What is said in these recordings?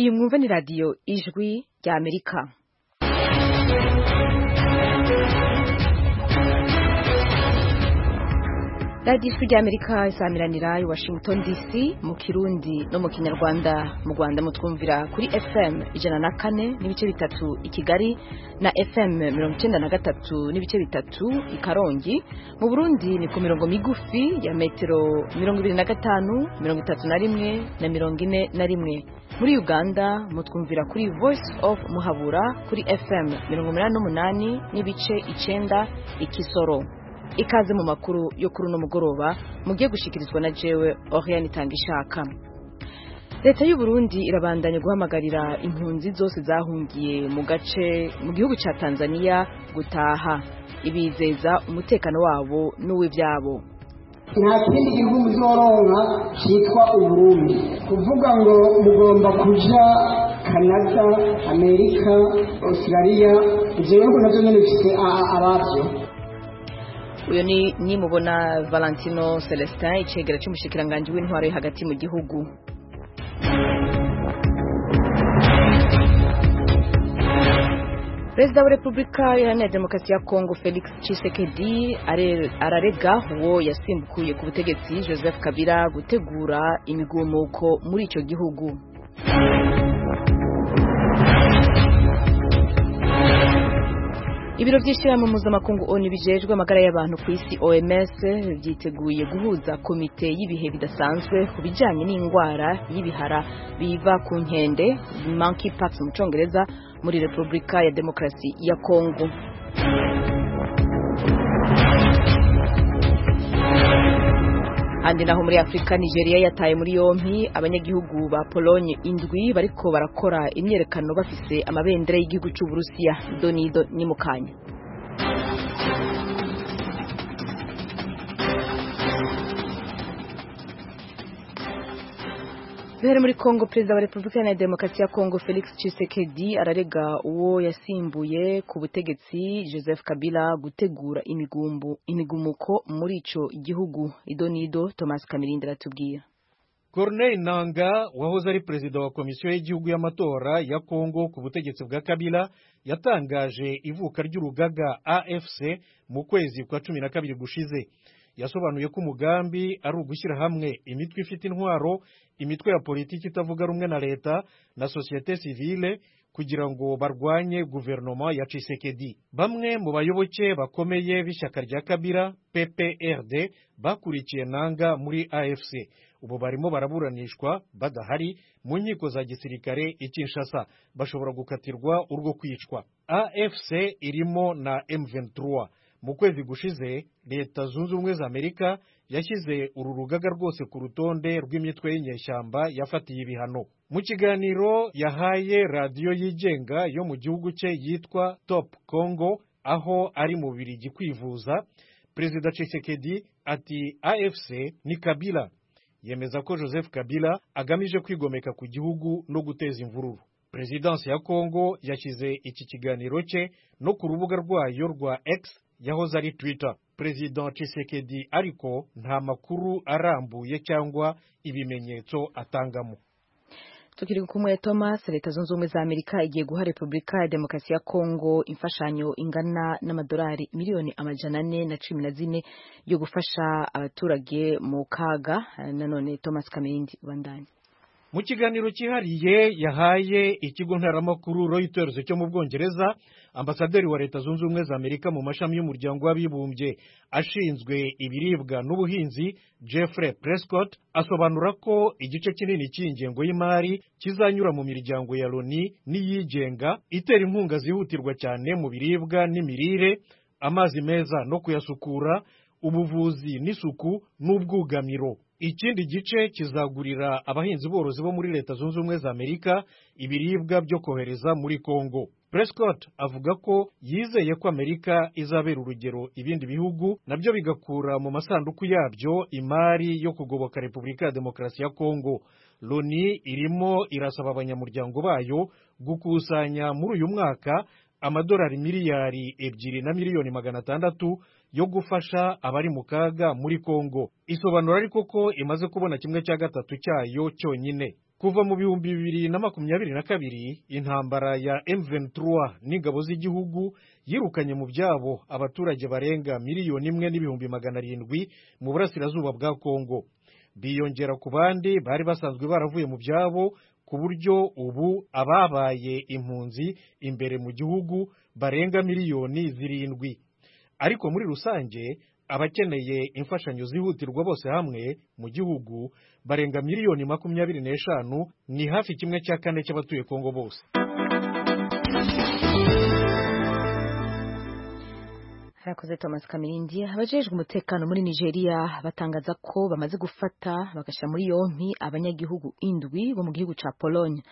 Iyi mwumva ni radiyo ijwi rya Amerika. radiyo ijwi rya Amerika isamiranira i Washington DC mu Kirundi no mu Kinyarwanda. Mu Rwanda mutwumvira kuri FM 104 n'ibice bitatu i Kigali na FM 93 n'ibice bitatu i Karongi. Mu Burundi ni ku mirongo migufi ya metero 25, 31 na 41. Muri Uganda mutwumvira kuri Voice of Muhabura kuri FM 88 n'ibice 9 i Kisoro. Ikaze mu makuru yo kuri uno mugoroba mugiye gushikirizwa na jewe Oriane Tangishaka. Leta y'u Burundi irabandanya guhamagarira impunzi zose zahungiye mu gihugu ca Tanzania gutaha, ibizeza umutekano wabo n'uw'ivyabo. Nta kindi gihugu muzoronka cyitwa Uburundi, kuvuga ngo mugomba kuja Canada, Amerika, Australia, jewe ngo navyo nyene bifise abavyo. Uyo ni mubona Valentino Celestin, icegera c'umushikiranganje w'intwaro hagati mu gihugu. Perezida wa Repubulika Iharanira Demokarasi ya Kongo Felix Tshisekedi ararega uwo yasimbukuye ku butegetsi Joseph Kabila gutegura imigumuko muri ico gihugu. Ibiro vy'ishirahamwe mpuzamakungu ONU bijejwe amagara y'abantu ku isi OMS vyiteguye guhuza komite y'ibihe bidasanzwe ku bijanye n'ingwara y'ibihara biva ku nkende monkeypox mu Congereza muri Repubulika ya Demokarasi ya Kongo. Andi naho muri Afrika, Nigeria yataye muri yompi abanyagihugu ba Pologne indwi bariko barakora imyerekano bafise amabendera y'igihugu c'u Burusiya. Donido ni mukanya. Duhere muri Kongo. Perezida wa Repubulika ya Demokarasi ya Kongo Felix Tshisekedi ararega uwo yasimbuye ku butegetsi Joseph Kabila gutegura imigumuko muri ico gihugu. Idonido Thomas Kamirindi aratubwira. Corneille Nangaa wahoze ari perezida wa komisiyo y'igihugu y'amatora ya Kongo ku butegetsi bwa Kabila yatangaje ivuka ry'urugaga AFC mu kwezi kwa 12 gushize. Yasobanuye ko umugambi ari ugushyira hamwe imitwe ifite intwaro, imitwe ya politiki itavuga rumwe na leta na societe civile kugira ngo barwanye guverinoma ya Tshisekedi. Bamwe mu bayoboke bakomeye b'ishyaka rya Kabila PPRD bakurikiye Nangaa muri AFC. Ubu barimo baraburanishwa badahari mu nkiko za gisirikare i Kinshasa, bashobora gukatirwa urwo kwicwa. AFC irimo na M23. Mu kwezi gushize Leta Zunze Ubumwe za Amerika yashyize uru rugaga rwose ku rutonde rw'imitwe y'inyeshyamba yafatiye ibihano. Mu kiganiro yahaye radiyo yigenga yo mu gihugu cye yitwa Top Congo, aho ari mu Bubiligi kwivuza, Perezida Tshisekedi ati AFC ni Kabila. Yemeza ko Joseph Kabila agamije kwigomeka ku gihugu no guteza imvururu. Presidence ya Kongo yashyize iki kiganiro cye no ku rubuga rwayo rwa X yahoze ari Twitter. President Tshisekedi ariko nta makuru arambuye cyangwa ibimenyetso atangamo. Tukiri kumwe Thomas, Leta Zunze Ubumwe za Amerika igiye guha Repubulika ya Demokarasi ya Kongo imfashanyo ingana n'amadolari miliyoni 414 yo gufasha abaturage mu kaga. Nanone Thomas Kamindi bandanye. Mu kiganiro cyihariye yahaye ikigo ntaramakuru Reuters cyo mu Bwongereza, ambasaderi wa Leta Zunze Ubumwe za Amerika mu mashami y'umuryango w'abibumbye ashinzwe ibiribwa n'ubuhinzi Jeffrey Prescott asobanura ko igice kinini cy'ingengo y'imari kizanyura mu miryango ya Loni n'iyigenga itera inkunga zihutirwa cyane mu biribwa n'imirire, amazi meza no kuyasukura, ubuvuzi n'isuku n'ubwugamiro. Ikindi gice kizagurira abahinzi borozi bo muri Leta Zunze Ubumwe za Amerika ibiribwa byo kohereza muri Kongo. Prescott avuga ko yizeye ko Amerika izabera urugero ibindi bihugu nabyo bigakura mu masanduku yabyo imari yo kugoboka Repubulika ya Demokarasi ya Kongo. Loni irimo irasaba abanyamuryango bayo gukusanya muri uyu mwaka amadolari miliyari 2,600,000 yo gufasha abari mu kaga muri Kongo. Isobanura ariko ko imaze kubona 1/3 cyayo cyonyine. kuva mu 2022 intambara ya M23 n'ingabo z'igihugu yirukanye mu byabo abaturage barenga 1,700,000 mu burasirazuba bwa Kongo, biyongera ku bandi bari basanzwe baravuye mu byabo, ku buryo ubu ababaye impunzi imbere mu gihugu barenga 7,000,000. Ariko muri rusange abakeneye imfashanyo zihutirwa bose hamwe mu gihugu barenga 25,000,000, ni hafi 1/4 cy'abatuye Kongo bose. Harakoze Thomas Kamirindi. Abajejwe umutekano muri Nigeria batangaza ko bamaze gufata bagashyira muri yompi abanyagihugu 7 bo mu gihugu ca Pologne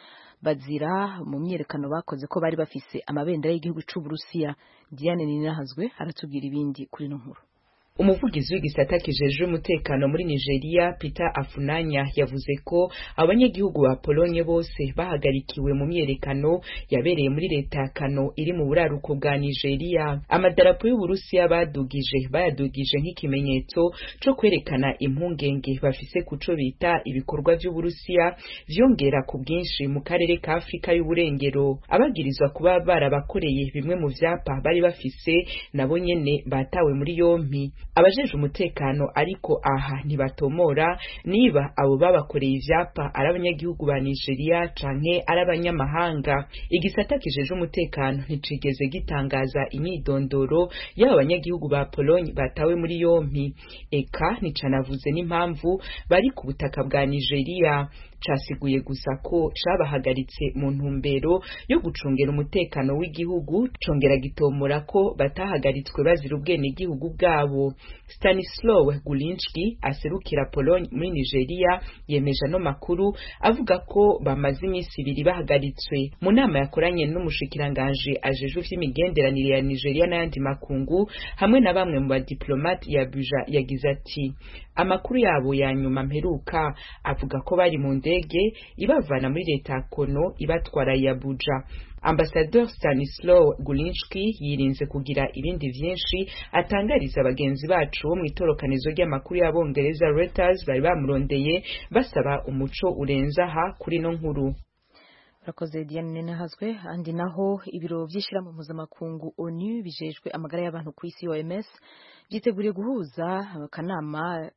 bazira mu myerekano bakoze ko bari bafise amabendera y'igihugu c'u Burusiya. Diane Ninahazwe aratubwira ibindi kuri no nkuru. Umuvugizi w'igisata kijejwe umutekano muri Nigeria Peter Afunanya yavuze ko abanyagihugu ba Pologne bose bahagarikiwe mu myerekano yabereye muri leta ya Kano iri mu buraruko bwa Nigeria. Amadarapo y'Uburusiya bayadugije nk'ikimenyetso cyo kwerekana impungenge bafise kuco bita ibikorwa by'Uburusiya vyongera ku bwinshi mu karere ka Afrika y'uburengero. Abagirizwa kuba barabakoreye bimwe mu vyapa bari bafise nabo nyene batawe muri yompi. Abajeje umutekano ariko aha ntibatomora niba abo babakoreye ivyapa ari abanyagihugu ba Nigeria canke ari abanyamahanga. Igisata kijeje umutekano nticigeze gitangaza imyidondoro y'aba banyagihugu ba Pologne batawe muri yompi, eka nicanavuze n'impamvu bari ku butaka bwa Nigeria. Casiguye gusa ko cabahagaritse mu ntumbero yo gucungera umutekano w'igihugu, congera gitomora ko batahagaritswe bazira ubwene igihugu bwabo. Stanislaw Gulinski aserukira Pologne muri Nigeria yemeje no makuru avuga ko bamaze iminsi 2 bahagaritswe. Mu nama yakoranye n'umushikiranganje ajejwe vy'imigenderanire ya Nigeria n'ayandi makungu hamwe na bamwe mu badiplomate ya Abuja, yagize ati amakuru yabo ya nyuma mperuka avuga ko bari mu ndege ibavana muri leta ya Kono ibatwara ya Abuja. Ambassadeur Stanislaw Gulinski yirinze kugira ibindi vyinshi atangariza abagenzi bacu bo mwitorokanizo ry'amakuru y'Abongereza Reuters bari bamurondeye basaba umuco urenza ha kuri no nkuru. Rakoze Diane Nahazwe. Andi naho ibiro vy'ishira mu mpuzamakungu ONU bijejwe amagara y'abantu ku isi OMS byiteguriye guhuza akanama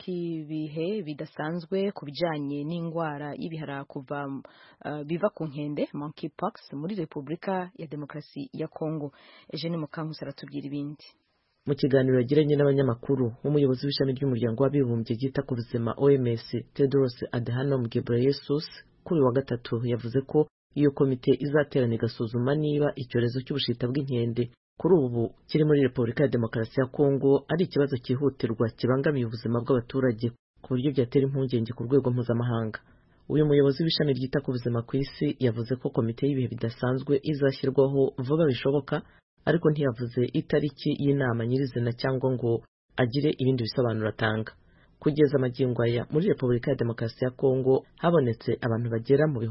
k'ibihe bidasanzwe ku bijanye n'ingwara y'ibihara kuva biva ku nkende monkeypox muri Repubulika ya Demokarasi ya Kongo. Eugene Mukankusi aratubwira ibindi. Mu kiganiro yagiranye n'abanyamakuru, umuyobozi w'ishami ry'umuryango w'abibumbye ryita ku buzima OMS Tedros Adhanom Ghebreyesus kuri wa gatatu yavuze ko iyo komite izaterana igasuzuma niba icyorezo cy'ubushita bw'inkende kuri ubu kiri muri Repubulika ya Demokarasi ya Kongo ari ikibazo cyihutirwa kibangamiye ubuzima bw'abaturage ku buryo byatera impungenge ku rwego mpuzamahanga. Uyu muyobozi w'ishami ryita ku buzima ku isi yavuze ko komite y'ibihe bidasanzwe izashyirwaho vuba bishoboka, ariko ntiyavuze itariki y'inama nyirizina cyangwa ngo agire ibindi bisobanuro atanga. Kugeza magingo aya muri Repubulika ya Demokarasi ya Kongo habonetse abantu bagera mu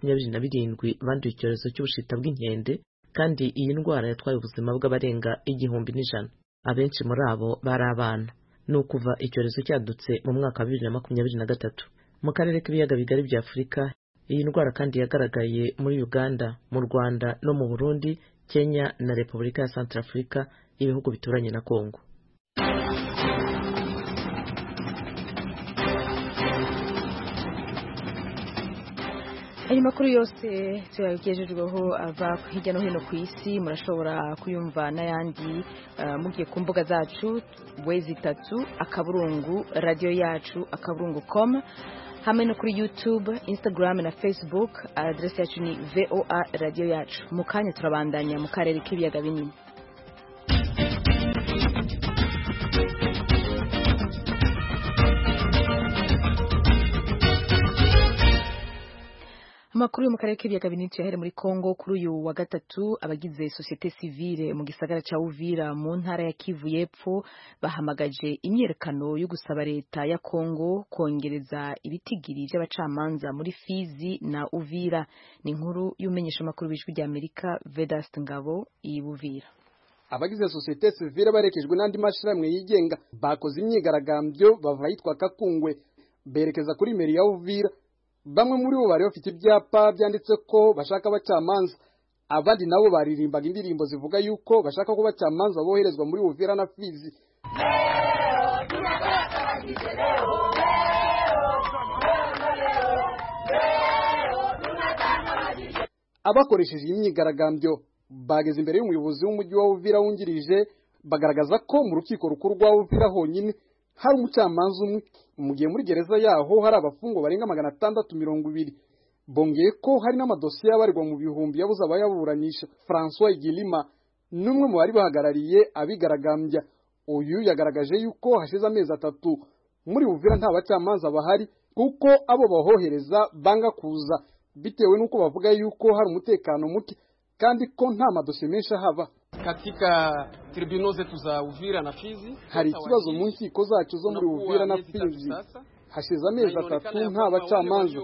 27,000 banduye icyorezo cy'ubushita bw'inkende, kandi iyi ndwara yatwaye ubuzima bw'abarenga 1,100. Abenshi muri abo bari abana. Ni ukuva icyorezo cyadutse mu mwaka wa 2023. Mu karere k'ibiyaga bigari bya Afurika, iyi ndwara kandi yagaragaye muri Uganda, mu Rwanda no mu Burundi, Kenya na Repubulika ya Centrafrica, ibihugu bituranye na Kongo. Ayo makuru yose tuyagejejweho ava hirya no hino ku isi murashobora kuyumva n'ayandi mugiye ku mbuga zacu www.radioyacu.com hamwe no kuri YouTube, Instagram na Facebook. Adresse yacu ni VOA Radio Yacu. Mu kanya turabandanya mu karere k'ibiyaga binini. Amakuru mu karere k'ibiyaga binini yahere muri Kongo kuri uyu wa gatatu. Abagize societe civile mu gisagara ca Uvira mu ntara ya Kivu y'Epfo bahamagaje imyerekano yo gusaba leta ya Kongo kongereza ibitigiri by'abacamanza muri Fizi na Uvira. Ni inkuru y'umenyesha makuru bijwi rya Amerika Vedast Ngabo i Uvira. Abagize societe civile barekejwe n'andi mashiramwe yigenga bakoze imyigaragambyo bava yitwa Kakungwe berekeza kuri meri ya Uvira bamwe muri bo bari bafite ibyapa byanditse ko bashaka abacamanza, abandi nabo baririmbaga indirimbo zivuga yuko bashaka ko abacamanza boherezwa muri Uvira na Fizi. Abakoresheje imyigaragambyo bageze imbere y'umuyobozi w'umujyi wa Uvira wungirije, bagaragaza ko mu rukiko rukuru rwa Uvira honyine hari umucamanza umwe, mu gihe muri gereza yaho hari abafungwa barenga 620. Bongeye ko hari n'amadosiye abarirwa mu bihumbi yabuze abayaburanisha. François Igilima n'umwe mu bari bahagarariye abigaragambya, uyu yagaragaje yuko hashize amezi 3 muri Uvira nta bacamanza bahari kuko abo bahohereza banga kuza, bitewe nuko bavuga yuko hari umutekano muke kandi ko nta madosiye menshi haba. Katika tribunal zetu za Uvira na Fizi hari ikibazo mu nkiko zacu zo muri Uvira na Fizi. Hashize amezi 3 nta bacamanza,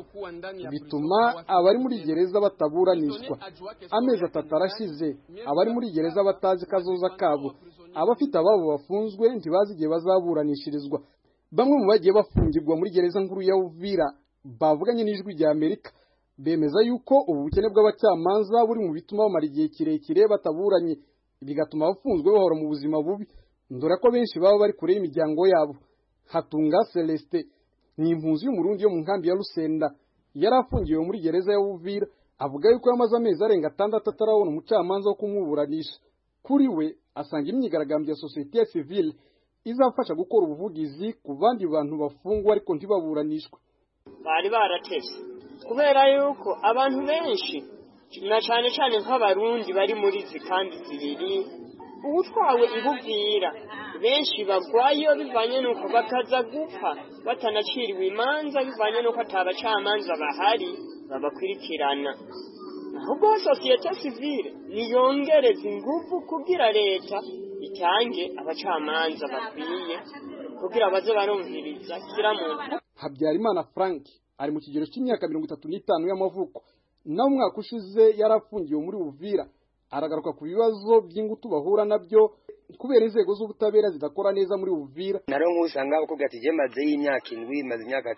bituma abari muri gereza bataburanishwa. Amezi 3 arashize abari muri gereza batazi kazoza kabo, abafite ababo bafunzwe ntibazi igihe bazaburanishirizwa. Bamwe mu bagiye bafungirwa muri gereza nkuru ya Uvira bavuganye n'ijwi rya Amerika, bemeza yuko ubu bukene bw'abacamanza buri mu bituma bamara igihe kirekire bataburanye, bigatuma abafunzwe bahora mu buzima bubi, ndora ko benshi baba bari kure y'imiryango yabo. Hatunga Celeste ni impunzi y'umurundi yo mu nkambi ya Rusenda, yari afungiwe muri gereza ya Uvira, avuga yuko yamaze amezi arenga 6 atarabona umucamanza wo kumuburanisha. Kuri we asanga imyigaragambyo ya societe civile izafasha gukora ubuvugizi ku bandi bantu bafungwa ariko ntibaburanishwe. Bari baratese kubera yuko abantu benshi na cyane nk'abarundi bari muri zikandi zibiri ubutwawe ibubwira benshi bagwayo bivanye nuko bakaza gupfa batanaciriwe imanza bivanye nuko atabacamanza bahari babakurikirana. Ahubwo societe civile niyongereza ingufu kugira leta itange abacamanza bakwiye kugira baze barumviriza kira muntu. Habyarimana Frank ari mu kigero cy'imyaka 35 y'amavuko, na umwaka ushize yarafungiwe muri Uvira. Aragaruka ku bibazo by'ingutu bahura nabyo kubera inzego z'ubutabera zidakora neza muri Uvira. Naro nkusanga uko gati maze y'imyaka 7 maze imyaka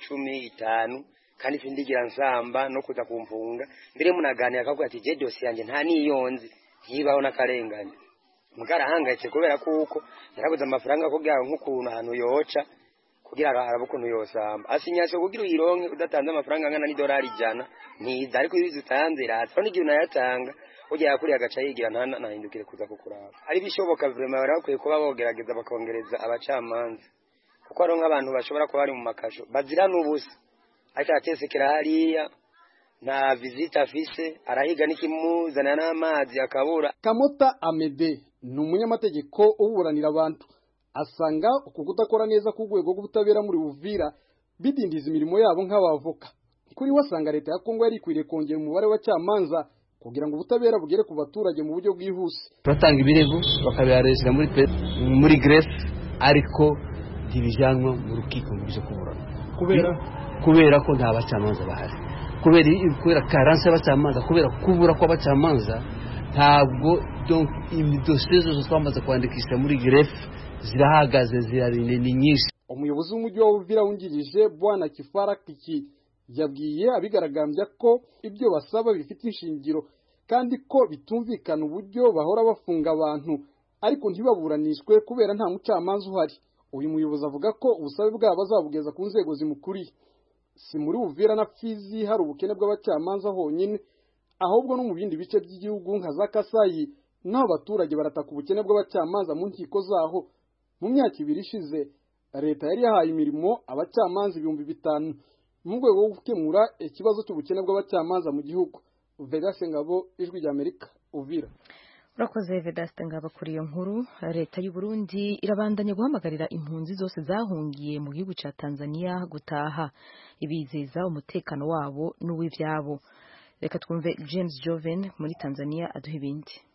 15 kandi sindigira nsamba no kuza kumfunga mbere munaganira akavuga ati je dossier yanjye nta niyonzi ntibaho nakarenganye. Mugara hangayitse kubera kuko yarabuze amafaranga kugira nk'ukuntu ahantu yoca kugira arabukuntu yosamba asinyase kugira uyironke udatanze amafaranga angana $100 ntiza, ariko iyo utanze ratsa n'igihe unayatanga ujya yakuri agaca yigira nahindukire kuza kukuraba. Ari bishoboka vraiment barakwiye kuba bogerageza bakongereza abacamanza kuko ari nk'abantu bashobora kuba bari mu makasho bazira n'ubusa, ariko atesekera hariya na visite afise arahiga n'ikimuzana n'amazi akabura. Kamota Amede ni umunyamategeko uburanira abantu, asanga uko kudakora neza ku rwego rw'ubutabera muri Uvira bidindiza imirimo yabo nk'abavoka. Kuri wasanga leta ya Kongo yari ikwiriye kongera umubare w'abacamanza kugira ngo ubutabera bugere ku baturage mu buryo bwihuse. Batanga ibirego bakabiharesha muri greffe ariko divijanwa mu rukiko mu byo kuburana kubera ko nta bacamanza bahari, kubera karanse y'abacamanza, kubera kubura kw'abacamanza. Ntabwo donc imidosiye zose twamaze kwandikisha muri greffe zirahagaze zirarine ni nyinshi. Umuyobozi w'umujyi wa Uvira wungirije Bwana Kifara Kiki yabwiye abigaragambya ko ibyo basaba bifite inshingiro kandi ko bitumvikana uburyo bahora bafunga abantu ariko ntibaburanishwe kubera nta mucamanza uhari. Uyu muyobozi avuga ko ubusabe bwabo bazabugeza ku nzego zimukuriye. Si muri Uvira na Fizi hari ubukene bw'abacamanza honyine, ahubwo no mu bindi bice by'igihugu nka za Kasayi naho abaturage barataka ubukene bw'abacamanza mu nkiko zaho. Mu myaka 2 ishize leta yari yahaye imirimo abacamanza 5,000 mu rwego rwo gukemura ikibazo cy'ubukene bw'abacamanza mu gihugu. Vedaste Ngabo, Ijwi ry'Amerika, Uvira. Urakoze Vedaste Ngabo kuri iyo nkuru. Leta y'u Burundi irabandanya guhamagarira impunzi zose zahungiye mu gihugu cya Tanzania gutaha, ibizeza umutekano wabo n'uw'ivyabo. Reka twumve James Joven muri Tanzania aduha ibindi.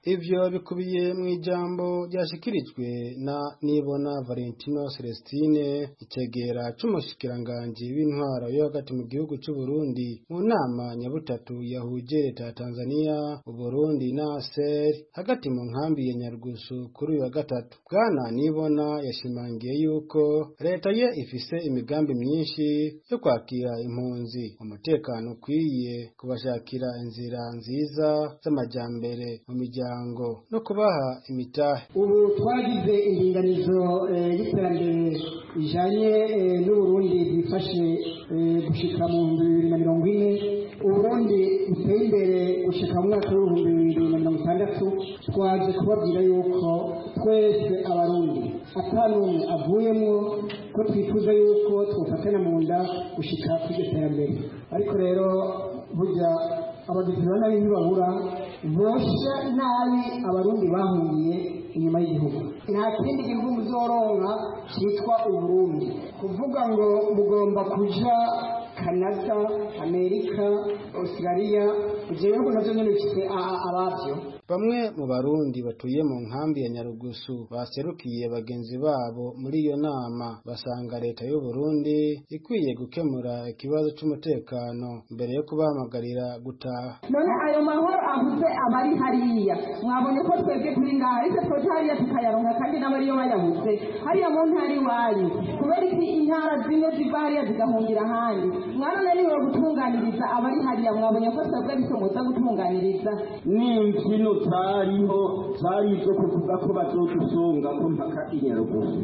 ivyo bikubiye mu ijambo ryashikirijwe na Nibona Valentino Celestine icegera c'umushikiranganji w'intwaro yo hagati mu gihugu c'u Burundi mu nama nyabutatu yahuje leta ya Tanzania, Uburundi na ASER hagati mu nkambi ya Nyarugusu kuri uyu wa gatatu. Bwana Nibona yashimangiye yuko leta ye ifise imigambi myinshi yo kwakira impunzi, umutekano ukwiye, kubashakira inzira nziza z'amajambere mu miryango no kubaha imitahe. Ubu twagize indinganizo y'iterambere ijanye n'Uburundi bwifashe gushika mu 2040, Uburundi buteye imbere gushika mu mwaka wa 2060. Twaje kubabwira yuko twese abarundi atanumwe avuyemwo ko twifuza yuko twofatana mu nda gushika kuri terambere. Ariko rero burya abagizi ba nabi ntibabura bosha nabi abarundi bahungiye inyuma y'igihugu. Nta kindi gihugu muzoronka cyitwa Uburundi. Kuvuga ngo mugomba kuja Canada, Amerika, Australia, jewe ngo navyo nyene bifise abavyo. Bamwe mu Barundi batuye mu nkambi ya Nyarugusu baserukiye bagenzi babo muri iyo nama basanga leta y'u Burundi ikwiye gukemura ikibazo c'umutekano mbere yo kubahamagarira gutaha. None ayo mahoro avuze abari hariya mwabonye ko twebwe kuri ngaha ise twotariya tukayaronka kandi n'abariyo bayabuze hariya mu ntari wanyu kubera iki intara zimwe ziva hariya zigahungira ahandi. Mwana niwe gutunganiriza abari hariya mwabonye ko twebwe bisomoza gutunganiriza n'imvino tariho zarizo kuvuga ko bazodusonga ko mpaka Inyarugusu.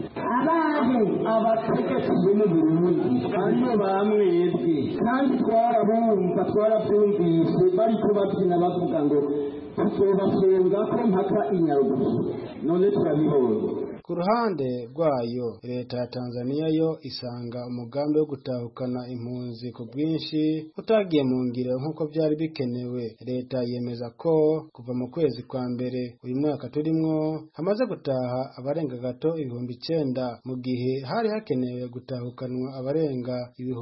Abategetsi bo mu Burundi aribo bamwebwe kandi twarabyumvise bariko babyina bavuga ngo tuzobasonga ko mpaka Inyarugusu. None turabibonye. Ku ruhande rwayo leta ya Tanzania yo isanga umugambi wo gutahukana impunzi ku bwinshi utagiye mu ngiro nk'uko byari bikenewe. Leta yemeza ko kuva mu kwezi kwa mbere uyu mwaka turimwo hamaze gutaha abarenga gato 9,000 mu gihe hari hakenewe gutahukanwa abarenga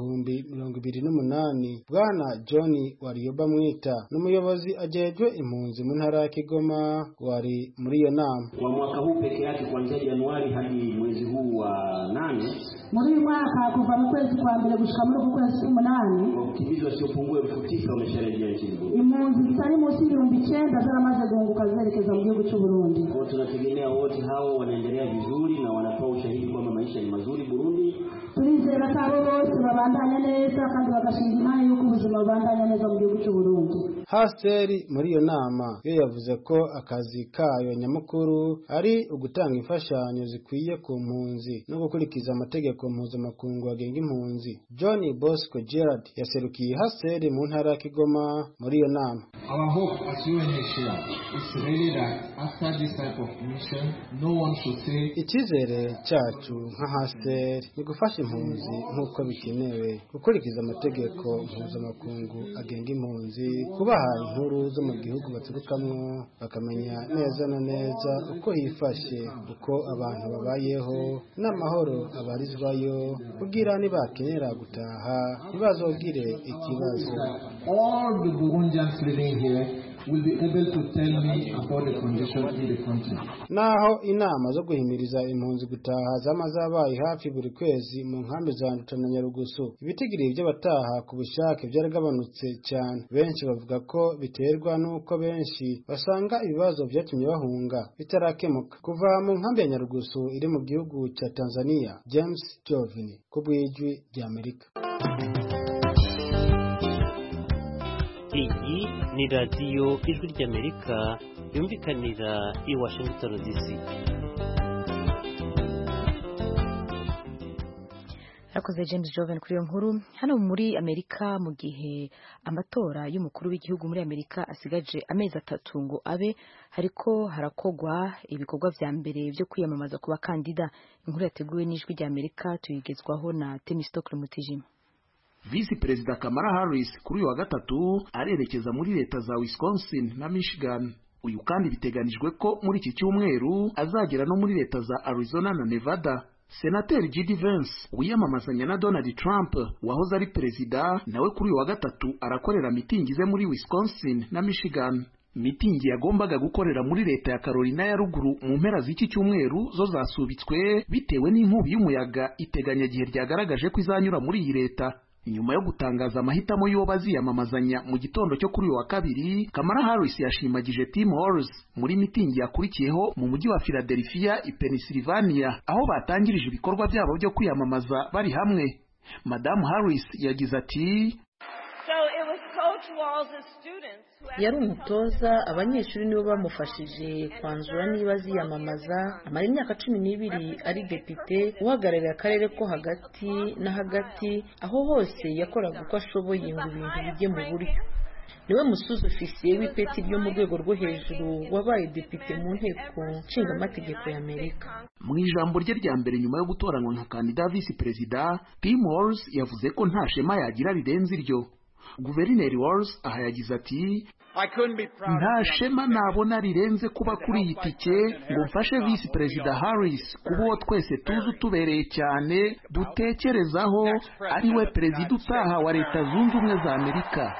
28,000. Bwana John Warioba Mwita n'umuyobozi ajejwe impunzi mu ntara ya Kigoma wari muri iyo nama. Kwa mwaka huu peke yake kuanzia Januari hadi mwezi huu wa 8, muri uyu mwaka kuva mu kwezi kwa mbere gushika muri kwezi kwa 8, wakimbizi wasiopungua 9,000 wamesharejea nchini Burundi. Impunzi zitari munsi ya 9,000 zaramaze guhunguka zerekeza mu gihugu cy'u Burundi. Kwa tunategemea wote hao wanaendelea vizuri na wanatoa ushahidi kwamba maisha ni mazuri Burundi. Turizera ko abo bose babandanya neza kandi bagashinga imana yuko ubuzima bubandanya neza mu gihugu cy'u Burundi. Hasteri muri iyo nama yo yavuze ko akazi kayo nyamukuru ari ugutanga imfashanyo zikwiye ku mpunzi no gukurikiza amategeko mpuzamakungu agenga impunzi. John Bosco Gerard yaserukiye Hasteri mu ntara ya Kigoma muri iyo nama. Our hope as UNHCR is really that after this type of mission no one should say. Icyizere cyacu nka Hasteri ni gufasha impunzi nk'uko bikenewe, gukurikiza amategeko mpuzamakungu agenga impunzi, kubaha inkuru zo mu gihugu baturukamwo bakamenya neza na neza uko hifashe, uko abantu babayeho n'amahoro abarizwayo kugira nibakenera gutaha ntibazogire ikibazo. All the Burundians living here will be able to tell me about the conditions in the country. Naho inama zo guhimiriza impunzi gutaha zamazabaye hafi buri kwezi mu nkambi za Nduta na Nyarugusu, ibitigiri by'abataha ku bushake byaragabanutse cyane. Benshi bavuga ko biterwa nuko benshi basanga ibibazo byatumye bahunga bitarakemuka. Kuva mu nkambi ya Nyarugusu iri mu gihugu cya Tanzania, James Jovini ku bw'ijwi ry'Amerika. Iyi ni radiyo ijwi ry'Amerika yumvikanira i Washington DC. Yakoze James Joven kuri iyo nkuru. Hano muri Amerika mu gihe amatora y'umukuru w'igihugu muri Amerika asigaje amezi 3 ngo abe, hariko harakogwa ibikorwa vya mbere byo kwiyamamaza ku bakandida. Inkuru yateguwe n'ijwi ry'Amerika tuyigezwaho na Temistokle Mutijima. Vice Perezida Kamala Harris kuri uyu wa gatatu arerekeza muri leta za Wisconsin na Michigan. Uyu kandi biteganijwe ko muri iki cyumweru azagera no muri leta za Arizona na Nevada. Senateri J.D. Vance wiyamamazanya na Donald Trump wahoze ari perezida nawe kuri uyu wa gatatu arakorera mitingi ze muri Wisconsin na Michigan. mitingi yagombaga gukorera muri leta ya Carolina ya ruguru mu mpera z'iki cyumweru zo zasubitswe bitewe n'inkubi y'umuyaga iteganyagihe ryagaragaje ko izanyura muri iyi leta. Nyuma yo gutangaza amahitamo y'uwo baziyamamazanya mu gitondo cyo kuri wa kabiri, Kamala Harris yashimagije Tim Walz muri mitingi yakurikiyeho mu mujyi wa Philadelphia i Pennsylvania, aho batangirije ibikorwa byabo byo kwiyamamaza bari hamwe. Madamu Harris yagize ati, yari umutoza, abanyeshuri nibo bamufashije kwanzura niba aziyamamaza. Amara imyaka 12 ari depite, uhagarariye akarere ko hagati na hagati, aho hose yakoraga uko ashoboye ngo ibintu bijye mu buryo. Niwe musuzi ofisiye w'ipeti ryo mu rwego rwo hejuru wabaye depite mu nteko nshingamategeko ya Amerika. Mu ijambo rye rya mbere nyuma yo gutoranywa nka kandida visi perezida, Tim Walz yavuze ko nta shema yagira rirenze iryo. Guverineri Walz aha yagize ati, nta shema nabona rirenze kuba kuri iyi tike ngo mfashe visi perezida Harris kuba uwo twese tuzi utubereye cyane dutekerezaho ari we perezida utaha wa Leta Zunze Ubumwe za Amerika.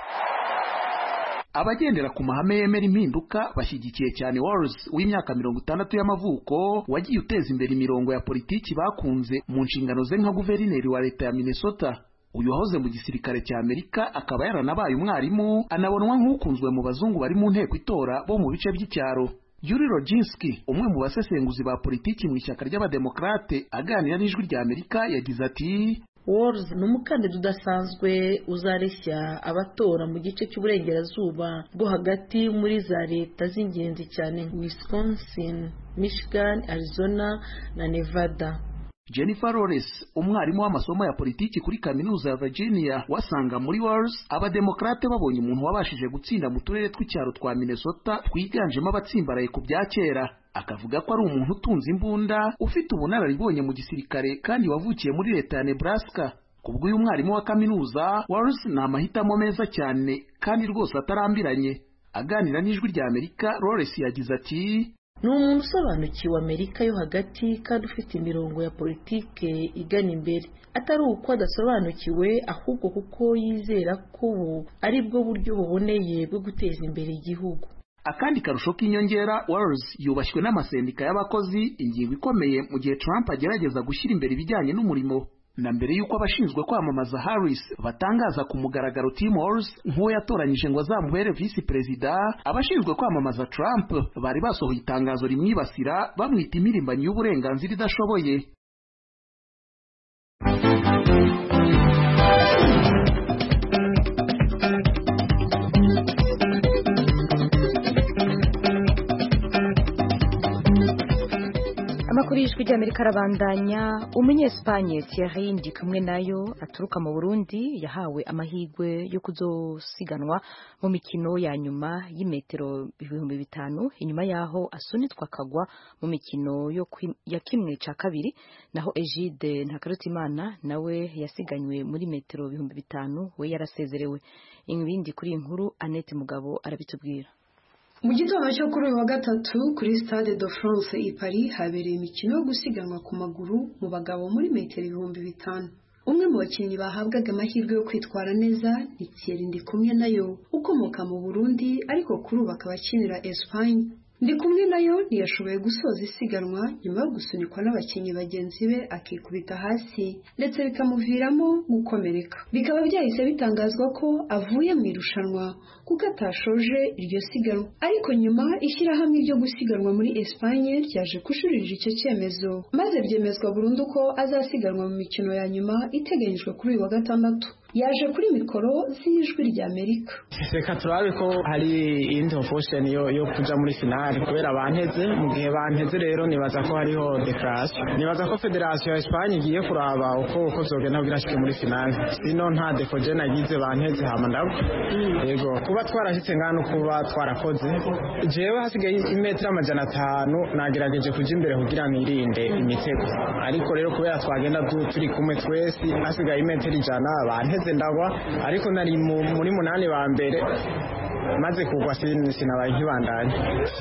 Abagendera ku mahame yemera impinduka bashyigikiye cyane Walz w'imyaka 60 y'amavuko wagiye uteza imbere imirongo ya politiki bakunze mu nshingano ze nka guverineri wa leta ya Minnesota. Uyu wahoze mu gisirikare cya Amerika akaba yaranabaye umwarimu, anabonwa nk'ukunzwe mu bazungu bari mu nteko itora bo mu bice by'icyaro. Yuri Rodzinski, umwe mu basesenguzi ba politiki mu ishyaka ry'abademokrate, aganira n'ijwi rya Amerika yagize ati, Walz ni umukandida udasanzwe uzareshya abatora mu gice cy'uburengerazuba bwo hagati muri za leta z'ingenzi cyane Wisconsin, Michigan, Arizona na Nevada. Jennifer Lawrence, umwarimu w'amasomo ya politiki kuri kaminuza ya Virginia, wasanga muri Walz abademokrate babonye umuntu wabashije gutsinda mu turere tw'icyaro twa Minnesota twiganjemo abatsimbaraye ku bya kera. Akavuga ko ari umuntu utunze imbunda, ufite ubunararibonye mu gisirikare kandi wavukiye muri leta ya Nebraska. Kubwo uyu mwarimu wa kaminuza, Walz ni amahitamo meza cyane kandi rwose atarambiranye. Aganira n'ijwi rya Amerika, Lawrence yagize ati, ni umuntu usobanukiwe Amerika yo hagati kandi ufite imirongo ya politike igana imbere, atari uko adasobanukiwe ahubwo kuko yizera ko ubu ari bwo buryo buboneye bwo guteza imbere igihugu. Akandi karusho k'inyongera, Walz yubashywe n'amasendika y'abakozi, ingingo ikomeye mu gihe Trump agerageza gushyira imbere ibijyanye n'umurimo. Na mbere y'uko abashinzwe kwamamaza Harris batangaza ku mugaragaro Tim Walz nk'uwo yatoranyije ngo azamubere visi perezida, abashinzwe kwamamaza Trump bari basohoye itangazo rimwibasira bamwita impirimbanyi y'uburenganzira idashoboye. Amakuru y'ijwi ry'Amerika arabandanya. Umunyespanye Thierry Ndikumwenayo aturuka mu Burundi yahawe amahirwe yo kuzosiganwa mu mikino ya nyuma y'imetero 5000 inyuma yaho asunitswa akagwa mu mikino ya kimwe ca kabiri, naho Egide Ntakarutimana nawe yasiganywe muri metero 5000 we yarasezerewe. Ibindi kuri inkuru Annette Mugabo arabitubwira. Mu gitondo cyo kuri uyu wa gatatu kuri Stade de France i Paris habereye imikino yo gusiganwa ku maguru mu bagabo muri metero 5000. Umwe mu bakinnyi bahabwaga amahirwe yo kwitwara neza ni Thierry Ndikumwenayo ukomoka mu Burundi ariko kuri ubu akaba akinira Espagne. Ndikumwenayo ntiyashoboye gusoza isiganwa nyuma yo gusunikwa n'abakinnyi bagenzi be akikubita hasi ndetse bikamuviramo gukomereka. Bikaba byahise bitangazwa ko avuye mu irushanwa kuko atashoje iryo siganwa, ariko nyuma ishyirahamwe ryo gusiganwa muri Espagne ryaje kujuririra icyo cyemezo maze byemezwa burundu ko azasiganwa mu mikino ya nyuma iteganyijwe kuri uyu wa gatandatu. Yaje kuri mikoro z'ijwi rya Amerika. Reka turabe ko hari indi option yo kuja muri finale kubera banteze. Mu gihe banteze rero nibaza ko hariho declaration, nibaza ko Federation ya Espagne igiye kuraba uko zogenda kugira ashike muri finale. Sino nta defoje nagize banteze hama ndabo yego kuba twarashitse ngano kuba twarakoze. Jewe hasigaye imetero 500 nagerageje kuja imbere kugira nirinde imitego, ariko rero kubera twagenda turi kumwe twese hasigaye imetero 100 banteze ndagwa, ariko nari muri 8 ba mbere maze kugwa sinabaye nkibandanye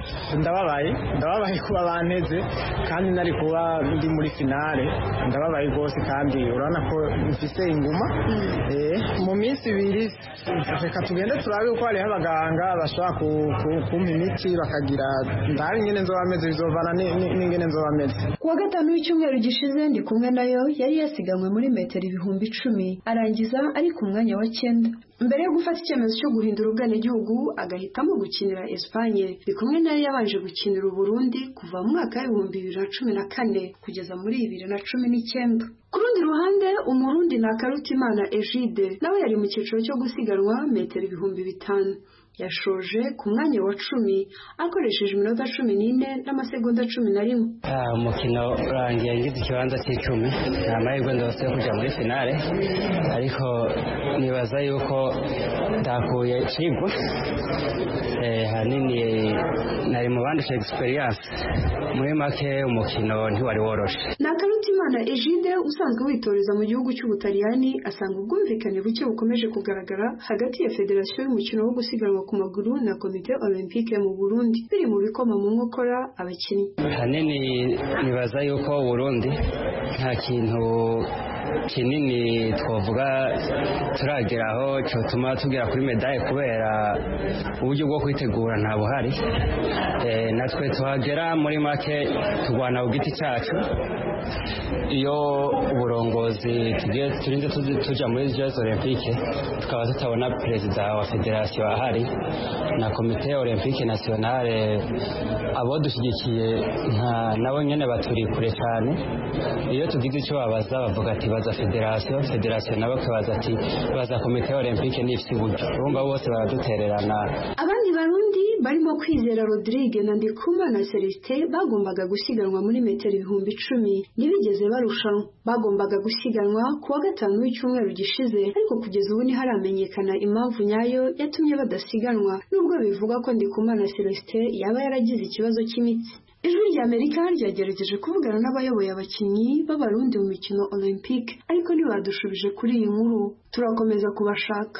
ndababaye kuba banteze kandi nari kuba ndi muri finale ndababaye rwose kandi urabona ko mfise inguma mu minsi ibiri reka tugende turabe uko hariho abaganga bashobora kumpa imiti bakagira ndabe ingene nzoba meze bizovana n'ingene nzoba meze. Kuwa gatanu w'icyumweru gishize ndi kumwe nayo yari yasiganwe muri metero 10,000 arangiza ari ku mwanya wa 9. Mbere yo gufata icyemezo cyo guhindura ubwenegihugu agahitamo gukinira Espagne bikumwe nayo yabanje gukinira Burundi kuva mu mwaka wa 2014 kugeza muri 2019. Ku rundi ruhande umurundi Nakarutimana Egide nawe yari mu cyiciro cyo gusiganwa metero 5,000 yashoje ku mwanya wa 10 akoresheje iminota 14 n'amasegonda 11. Umukino urangiye ngize ikibanza cy'icumi amahirwe ndose yo kujya muri finale ariko nibaza yuko ndakuye cigwa hanini nari mu bandisha experience muri make umukino ntiwari woroshe. Nakarutimana Egide usanzwe witoreza mu gihugu cy'Ubutaliyani asanga ubwumvikane buke bukomeje kugaragara hagati ya Federasiyo y'umukino wo gusiganwa ku maguru na Komite Olympique mu Burundi biri mu bikoma mu nkokora abakinnyi. Hanini nibaza yuko Burundi nta kintu kinini twavuga turageraho cyotuma tugera kuri medaille kubera uburyo bwo kwitegura nta buhari natwe tuhagera muri make tugwana ku giti cyacu iyo uburongozi turinze tujya muri Jeux Olympique tukaba tutabona perezida wa federasiyo ahari na Komite Olympique Nationale abo dushyigikiye nabo nyene baturi kure cyane iyo tugize icyo babaza bavuga ati baza federasiyo nabo kabaza ati baza Komite Olympique n'ifite uburyo urumva bose baradutererana. Abandi barundi barimo Kwizera Rodrigue na Ndikumana Celestin bagombaga gusiganwa muri metero 10,000 ntibigeze barushanwa bagombaga gusiganwa kuwa gatanu w'icyumweru gishize ariko kugeza ubu ntiharamenyekana impamvu nyayo yatumye badasiganwa nubwo bivuga ko Ndikumana Celestin yaba yaragize ikibazo cy'imitsi. Ijwi rya Amerika ryagerageje kuvugana n'abayoboye abakinnyi b'abarundi mu mikino Olympique ariko ntibadushubije kuri iyi nkuru turakomeza kubashaka.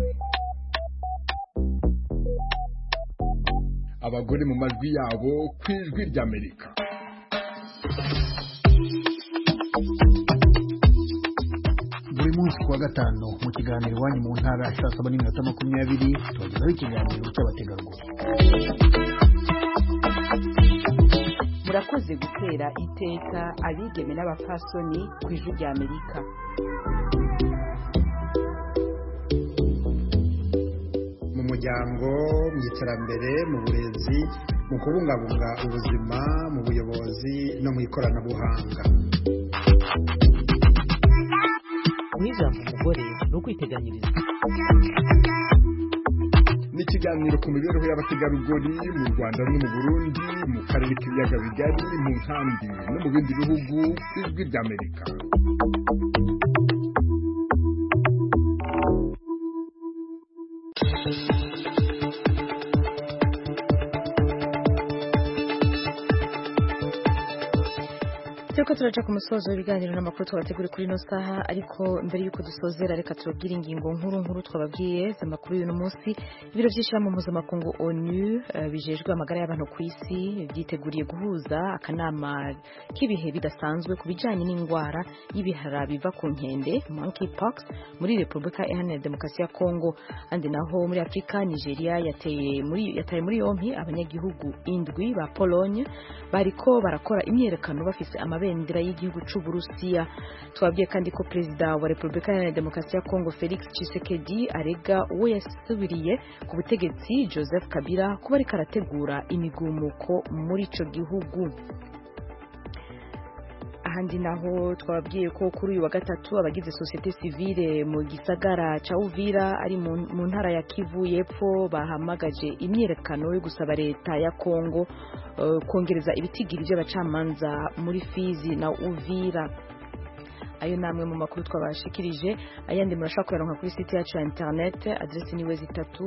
Abagore mu majwi yabo ku ijwi rya Amerika. Buri munsi kuwa gatanu mu kiganiro iwanyu mu ntara saa 7:20 tubagezaho ikiganiro cy'abategarugori. Murakoze gutera iteka abigeme n'abapfasoni ku ijwi rya Amerika. Mu muryango, mu iterambere, mu burezi, mu kubungabunga ubuzima, mu buyobozi no mu ikoranabuhanga. Ijambo umugore no kwiteganyiriza. N'ikiganiro ku mibereho y'abategarugori mu Rwanda no mu Burundi, mu karere k'ibiyaga bigari, mu nkambi no mu bindi bihugu, ijwi rya Amerika. Turiko turaja ku musozo w'ibiganiro n'amakuru twabateguriye kuri ino saha ariko mbere yuko dusozera reka tubabwire ingingo nkuru twababwiye z'amakuru y'uno munsi. Ibiro by'ishirahamwe mpuzamakungu ONU bijejwe amagara y'abantu ku isi byiteguriye guhuza akanama k'ibihe bidasanzwe ku bijanye n'indwara y'ibihara biva ku nkende monkeypox muri Repubulika Iharanira Demokarasi ya Kongo. Andi naho muri Afrika, Nigeria yataye muri yompi abanyagihugu 7 ba Pologne bariko barakora imyerekano bafise amabendera y'igihugu cy'u Burusiya. Twabwiye kandi ko Perezida wa Repubulika ya Demokarasi ya Kongo Felix Tshisekedi arega uwo yasubiriye ku butegetsi Joseph Kabila kuba ariko arategura imigumuko muri ico gihugu. Ahandi naho twababwiye ko kuri uyu wa gatatu abagize societe civile mu gisagara ca Uvira ari mu ntara ya Kivu y'Epfo bahamagaje imyerekano yo gusaba leta ya Kongo kongereza ibitigiri by'abacamanza muri Fizi na Uvira. ayo namwe mu makuru twabashikirije. Ayandi murashaka kuyaronka kuri site yacu ya internet, adresse ni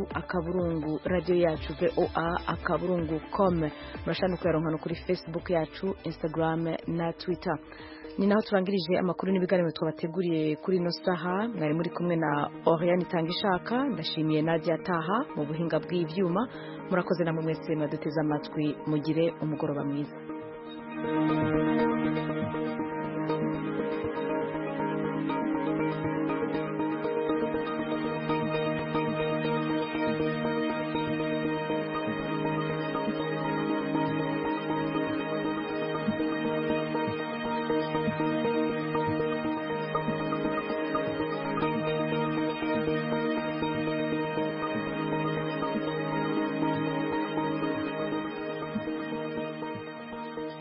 www.radio-yacu.voa.com. murashaka kuyaronka no kuri Facebook yacu, Instagram na Twitter. Ni naho turangirije amakuru n'ibiganiro twabateguriye kuri no saha. Mwari muri kumwe na Oriane Tangishaka, ndashimiye Nadia Taha mu buhinga bw'ivyuma. Murakoze namwe mwese mwaduteze amatwi, mugire umugoroba mwiza.